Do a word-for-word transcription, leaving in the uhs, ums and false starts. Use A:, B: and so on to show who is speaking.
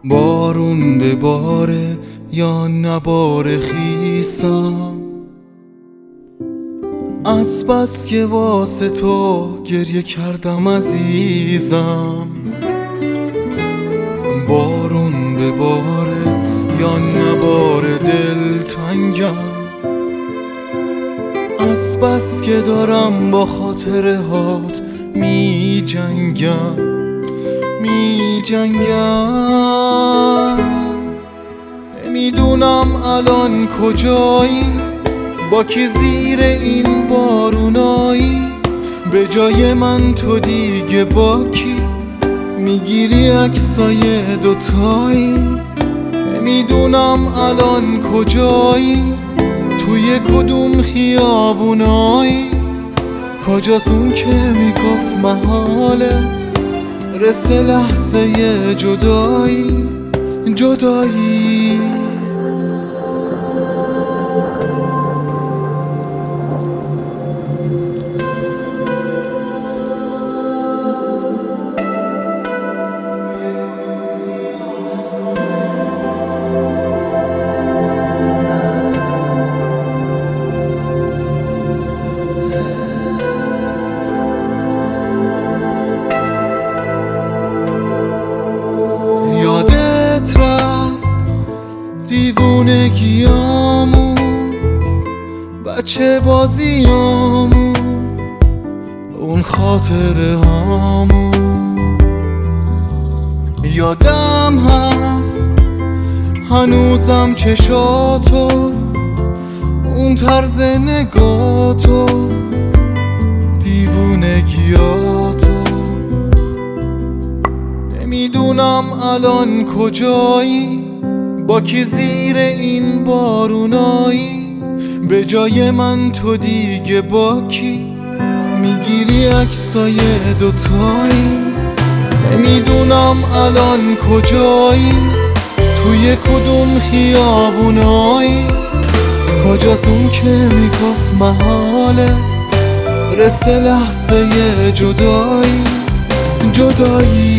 A: بارون به باره یا نبار خیسم، از بس که واسه تو گریه کردم عزیزم. بارون به باره یا نبار دلتنگم، از بس که دارم با خاطره هات می جنگم می جنگم. نمیدونم الان کجایی، با کی زیر این بارونایی، به جای من تو دیگه با کی میگیری عکسای دوتایی. نمیدونم الان کجایی، توی کدوم خیابونایی، کجاست اون که میگفت محاله رسه لحظه جدایی جدایی. یادت رفت دیوونگیامون، بچه بازیامون، اون خاطره هامون. یادم هست هنوزم چشاتو، اون طرز نگاتو، دیوونگیاتو. نمیدونم الان کجایی، با کی زیر این بارونایی، به جای من تو دیگه با کی میگیری عکسای دوتایی. نمیدونم الان کجایی، توی کدوم خیابونایی، کجاست اون که میگفت محاله رسه لحظه جدایی جدایی.